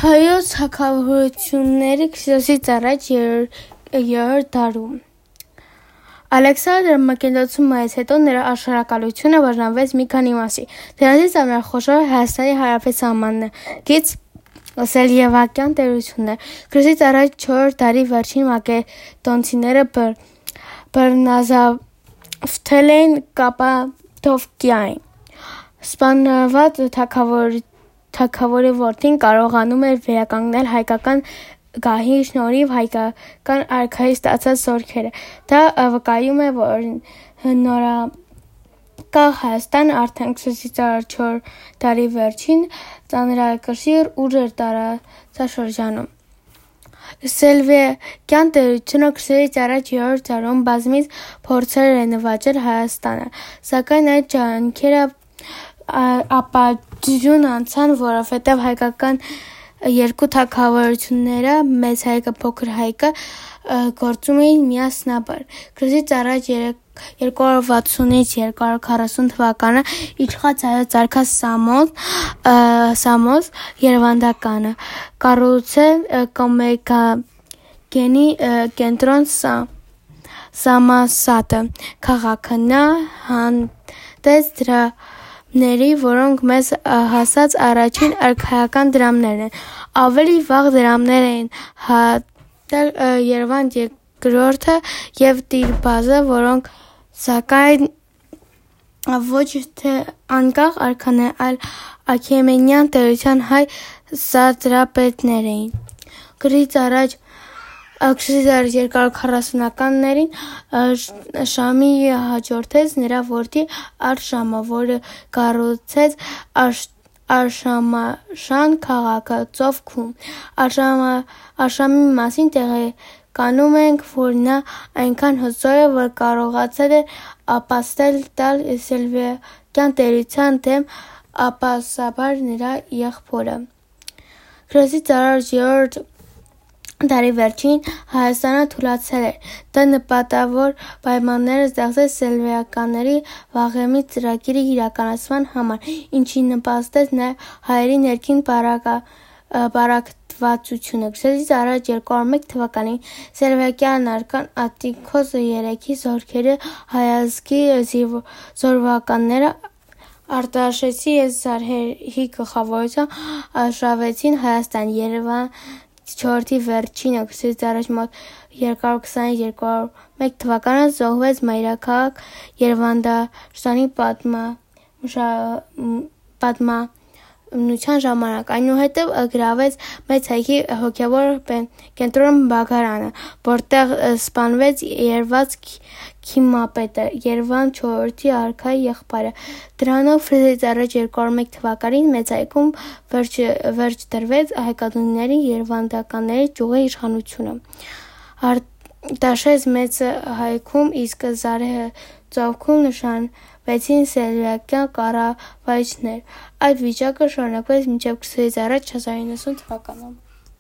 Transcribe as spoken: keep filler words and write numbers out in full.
Հայոց թագավորությունների քրիստոսից առաջ երրորդ դարում Ալեքսանդր Մակեդոնացուից հետո նրա աշխարհակալությունը բաժանվեց մի քանի մասի, դրանցից ամենախոշորը Հայաստանի հարավային սահմանն է, գից Սելևկյան տերությունն է։ Քրիստոսից առաջ չորրորդ դարի վերջին մակեդոնացիները բռնազավթել էին Կապադոկիային։ Սպանված թագավորի որդին կարողանում էր վերականգնել հայկական գահի շնորհիվ հայկական արքայից ստացած զորքերը։ Դա վկայում է, որ նորակա Հայաստանը արդեն Քրիստոսից առաջ չորրորդ դարի վերջին ծանրակշիռ ուժ էր տարածաշրջանում։ Սելևկյան տերությունը Քրիստոսից առաջ երրորդ դարում բազմիցս փորձել է նվաճել Հայաստանը, սակայն այդ ջանքերը ապաջուն անցան, որովհետև հայկական երկու թագավորությունները՝ Մեծ հայկը, Փոքր հայկը, գործում էին միասնաբար։ Քրիստոսից առաջ երկուհարյուր վաթսունից երկու հարյուր քառասուն թվականը իշխած հայոց արքա Սամոս Երվանդականը կառուցել Կոմեգենի կենտրոն Սամասատը քաղաքը։ Նա հանդես դրամների, որոնք մեզ հասած առաջին արքայական դրամներն են։ Ավելի վաղ դրամներ էին հատել Երվանդ երկրորդը և Տիր-Բազը, որոնք սակայն ոչ թե անկախ արքաներ, այլ Աքեմենյան տերության հայ սատրապետներ էին։ Քրիստոսից առաջ երկու հարյուր քառասունականներին Շամի հաջորդեց նրա որդի Արշամը, որը կառուցեց Արշամաշան քաղաքը ծովքում։ Արշամի մասին տեղեկանում ենք, որ նա այնքան հզոր էր, որ կարողացել էր ապաստել տալ Սելևկյան տերության դեմ ապասաբար նրա եղբորը։ Քրիստոսից առաջ երրորդ դարի վերջին Հայաստանը թուլացել էր։ Դա նպատավոր պայմաններ ստեղծեց սելևկյանների վաղեմի ծրագրի իրականացման համար, ինչին նպաստեց նաև հայերի ներքին բառակտվածությունը։ Քրիստոսից առաջ երկու հարյուր մեկ թվականին սելևկյան արքան Ատտիկոս երեքի զորքերը հայազգի զորավարները Արտաշեսի և Զարհեղի գլխավորությամբ արշավեցին Հայաստան։ Երվանդ չորրորդի վերջինը Քրիստոսից առաջ մոտ երկու հարյուր քսանից երկու հարյուր մեկ թվականը զոհվեց մայրաքաղաք Երվանդաշտանի պատմամության ժամանակ։ Այնուհետև գրավեց Մեծ հայքի հոգևոր կենտրոն Բաղարանը, որտեղ սպանվեց Երվանդ Քիմապետը, Երվանդ չորրորդի արքայի եղբայրը։ Դրանով Քրիստոսից առաջ երկու հարյուր մեկ թվականին Մեծ հայքում վերջ դրվեց հայկականների երվանդականների ճյուղի իշխանությունը։ Արտաշես Մեծ հայքում, իսկ Զարհեղի ծովքում նշանվեցին սելևկյան կառավարիչներ։ Այդ վիճակը շարունակվեց մինչև Քրիստոսից առաջ չորսսուն իննսուն թվականը։